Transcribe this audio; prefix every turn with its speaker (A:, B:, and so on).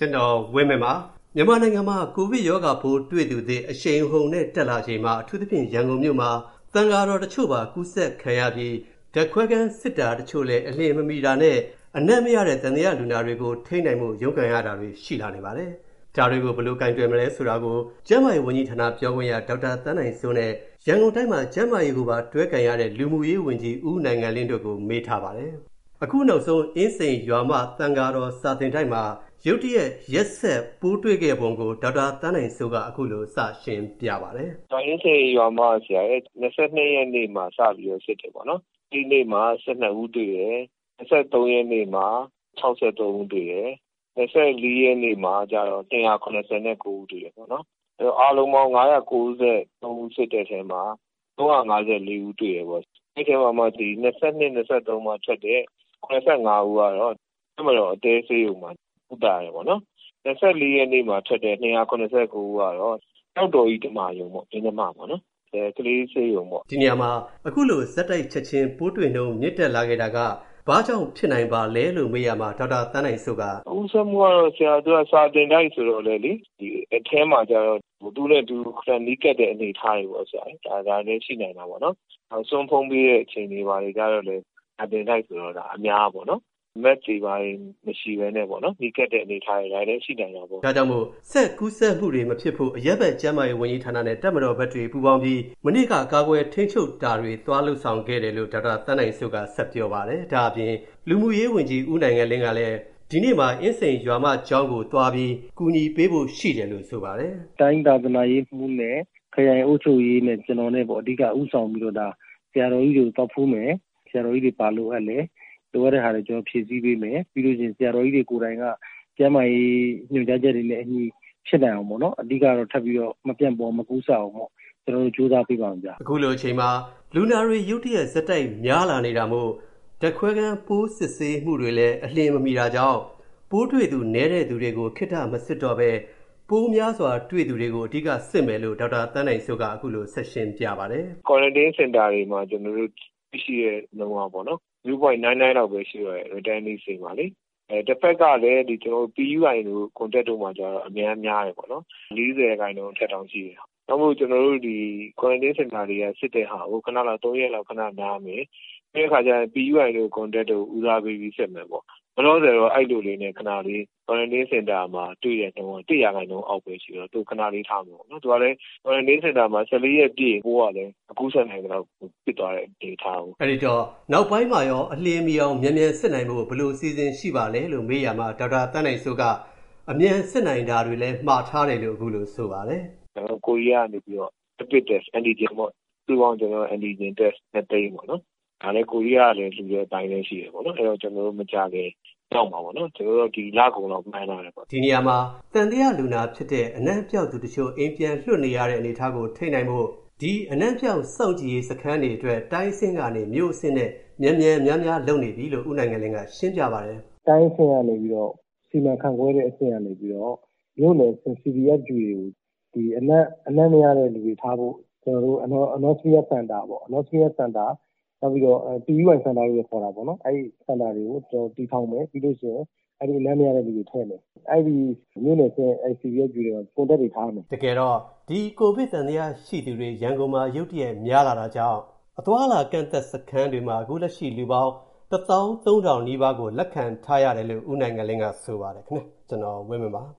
A: ကျွန်တော်ဝင်းမယ်ပါမြန်မာနိုင်ငံမှာကိုဗစ်ရောဂါပိုးတွေ့သူတွေအရှိန်ဟုန်နဲ့တက်လာချိန်မှာအထူးသဖြင့်ရန်ကုန်မြို့မှာသံဃာတော်တချို့ပါကူးစက်ခံရပြီးဓာတ်ခွဲခန်းစစ်တာတချို့လည်းအလျင်မမီတာနဲ့အနက်မရတဲ့သံသယလူနာတွေကိုထိန်းနိုင်မှုရုန်းကန်ရတာတွေရှိလာနေပါတယ်။ဒါတွေကိုဘယ်လိုကင်တွယ်မလဲဆိုတာကိုကျန်းမာရေးဝန်ကြီးဌာနပြောခွင့်ရဒေါက်တာသန်းနိုင်စိုးနဲ့ရန်ကုန်တိုင်းမှာကျန်းမာရေးကိုပါတွဲကင်ရတဲ့လူမှုရေးဝန်ကြီးဦးနိုင်ငံလင်းတို့ကိုမေးထားပါတယ်။အခုနောက်ဆုံးအင်းစိန်ရွာမသံဃာတော်စာသင်တိုက်မှာရုတ်တရက်ဆက်ပိုးတွေ့ခဲ့ပုံကိုဒေါက်တာသန်းနိုင်စိုးကအခုလိုစရှင်းပြပါတယ်
B: ။အင်းစိန်ရွာမဆရာရဲ့22ရက်နေ့မှာစပြီးတော့စစ်တယ်ပေါ့နော်။ဒီနေ့မှာ12ဦးတွေ့တယ်။23ရက်နေ့မှာ63ဦးတွေ့တယ်။24ရက်နေ့မှာကျတော့289ဦးတွေ့တယ်ပေါ့နော်။အဲတော့အားလုံးပေါင်း993ဦးစစ်တဲ့ထဲမှာ354ဦးတွေ့တယ်ပေါ့။ဒီထဲမှာဒီ22 23မှာထွက်တဲ့85ဦးကတော့တမတော်အသေးဆေးရုံမှာဥတာရပေါ့နော်24ရက်နေ့မှာထွက်တဲ့289ဦးကတော့တောက်တော်ကြီးဓမ္မယုံပေါ့ဒီဓမ္မပေါ့နော်ကလေးဆေးရုံပေါ့
A: ဒီနေရာမှာအခုလိုဇက်တိုက်ချက်ချင်းပိုးတွေ့နှုန်းမြင့်တက်လာခဲ့တာကဘာကြောင့်ဖြစ်နိုင်ပါလဲလို့မေးရမှာဒေါက်တာသန်းနိုင်စိုးက
B: ဦးစမှုကတော့ဆရာတို့ကစာတင်တိုင်းဆိုတော့လေဒီအထဲမှာကျတော့သူနဲ့သူခဏနီးကပ်တဲ့အနေထားတွေပေါ့ဆရာဒါလည်းရှိနိုင်တာပေါ့နော်ဆွန်းဖုံးပြီးတဲ့အချိန်တွေပါလေကြတော့လေစာတင်တိုင်းဆိုတော့ဒါအများပေါ့နော်မက်ကြီးပါမရှိဘဲနဲ့ပေါ့နော်ဒီကက်တဲ့အနေထားတွေလည်းရှိနိုင်တာပေါ့
A: ဒါကြောင့်မို့ဆက်ကူးစက်မှုတွေမဖြစ်ဖို့အရက်ဘက်ကျန်းမာရေးဝန်ကြီးဌာနနဲ့တပ်မတော်ဘက်တွေပူးပေါင်းပြီးမနေ့ကကာကွယ်ထိန်းချုပ်တာတွေတွားလှုပ်ဆောင်ခဲ့တယ်လို့ဒေါက်တာသန်းနိုင်စိုးကဆက်ပြောပါတယ်ဒါအပြင်လူမှုရေးဝန်ကြီးဦးနိုင်ငံလင်းကလည်းဒီနေ့မှာအင်းစိန်ရွာမကျောင်းကိုတွားပြီးကူညီပေးဖို့ရှိတယ်လို့ဆိုပါတယ်
C: တိုင်းသာသနာရေးမှုနဲ့ခရိုင်အုပ်ချုပ်ရေးနဲ့ကျွန်တော်နဲ့ပေါ့အဓိကဥဆောင်ပြီးတော့ဒါဆရာတော်ကြီးတွေတောက်ဖိုးမယ်ဆရာတော်ကြီးတွေပါလို့အပ်လေလိုရတဲ့ဟာတွေကျွန်တော်ဖြည့်ဆည်းပေးမယ်ပြီးလို့ချင်းဆရာတော်ကြီးတွေကိုယ်တိုင်ကကျန်းမာရေးညွှန်ကြားချက်တွေနဲ့အညီဖြစ်နိုင်အောင်ပေါ့နော်အဓိကတော့ထပ်ပြီးတော့မပြန့်ပေါ်မကူးစက်အောင်ပေါ့ကျွန်တော်တို့ကြိုးစားပေးပါအောင်ဗျာ
A: အခုလိုအချိန်မှာလူနာတွေရုတ်တရက်ဇက်တိုက်များလာနေတာမို့ဓာတ်ခွဲခန်းပိုးစစ်ဆေးမှုတွေလည်းအလျင်မမီတာကြောင့်ပိုးတွေ့သူနည်းတဲ့သူတွေကိုခိတ္တမစစ်တော့ပဲပိုးများစွာတွေ့သူတွေကိုအဓိကစစ်မယ်လို့ဒေါက်တာသန်းနိုင်စိုးကအခုလိုဆက်ရှင်းပြပါတယ်
B: ။ Quarantine Center တွေမှာကျွန်တော်တို့ရှိတဲ့နှုန်းပါနော်0.99 လောက်ပဲရှိရတဲ့ returning စိတ်ပါလေတစ်ဖက်ကလည်းဒီကျွန်တော် PUI တို့ contact တို့မှာကျတော့အများတယ်ပေါ့နော်40ခိုင်နှုန်းထက်တောင်ရှိတယ်။နောက်မို့ကျွန်တော်တို့ဒီ quarantine center တွေကစစ်တဲ့ဟာကိုခဏလောက်3ရက်လောက်ခဏနားမယ်။ဒီအခါကျရင် PUI တို့ contact တို့ဦးစားပေးပြီးစစ်မယ်ပေါ့။ဘလို့ဆိုတော့အဲ့လိုလေးနဲ့ခဏလေး quarantine center မှာတွေ့တဲ့နှုန်း100ခိုင်နှုန်းအောက်ပဲရှိတော့သူခဏလေးထားမယ်ပေါ့နော်။သူကလည်း quarantine center မှာ14ရက်ပြည့်ပိုးကလည်းအခုဆက်နိုင်တော့ဖြစ်သွားတဲ့ဒေတာကို
A: အဲ့ဒီတော့နောက်ပိုင်းမှာရောအလင်းမီအောင်မြန်စစ်နိုင်ဖို့ဘယ်လိုအစီအစဉ်ရှိပါလဲလို့မေးရမှာဒေါက်တာသန်းနိုင်စိုးကအမြန်စစ်နိုင်တာတွေလည်းမှားထားတယ်လို့အခုလိုဆိုပါတယ်
B: ကျွန်တော်ကိုရီးယားနေပြီးတော့ rapid test antigen ပေါ့သူပေါင်းကျွန်တော် antigen test နဲ့တိတ်ပေါ့နော်ဒါလည်းကိုရီးယားလည်းလူတွေအတိုင်းလည်းရှိတယ်ပေါ့နော်အဲ့တော့ကျွန်တော်တို့မကြခင်တော့မှာပေါ့နော်ကျွန်တော်တို့ဒီလကုန်တော့မှန်းလာတယ်ပေါ့
A: ဒီနေရာမှာတန်တရားလူနာဖြစ်တဲ့အနံ့ပြောက်သူတချို့အိမ်ပြန်လွှတ်နေရတဲ့အနေအထားကိုထိနိုင်ဖို့ဒီအနံ့ပြောက်စောင့်ကြည့်ရေးစခန်းတွေအတွက်တိုင်းအဆင့်ကနေမြို့အဆင့်နဲ့မြန်များလုပ်နေပြီလို့ဦးနိုင်ငံလင်းကရှင်းပြပါတယ်
C: တိုင်းအဆင့်ကနေပြီးတော့စီမံခန့်ခွဲတဲ့အဆင့်ကနေပြီးတော့မြို့နယ် CVF တွေကိုဒီအနံ့မရတဲ့လူတွေထားဖို့ကျွန်တော်တို့ Anosmia Center ပေါ့ Anosmia Center နောက်ပြီးတော့ PUI Center တွေခေါ်တာပေါ့နော်အဲ့ဒီ Center တွေကိုကျွန်တော်တည်ထောင်မယ်ပြီးလို့ရှိရင်အဲ့ဒီအနံ့မရတဲ့လူတွေထည့်မယ်အဲ့ဒီမြို့နယ် CVF တွေမှာ contact တွေထားမယ်
A: တကယ်တော့ဒီကိုဗစ်သံသယရှိသူတွေရန်ကုန်မှာရုတ်တရက်များလာတာကြောင့်အသွားလာကန့်သက်စခန်းတွေမှာအခုလက်ရှိလူပေါင်း13000နီးပါးကိုလက်ခံထားရတယ်လို့ဦးနိုင်ငံလင်းကဆိုပါတယ်ခင်ဗျကျွန်တော်ဝင်းမပါ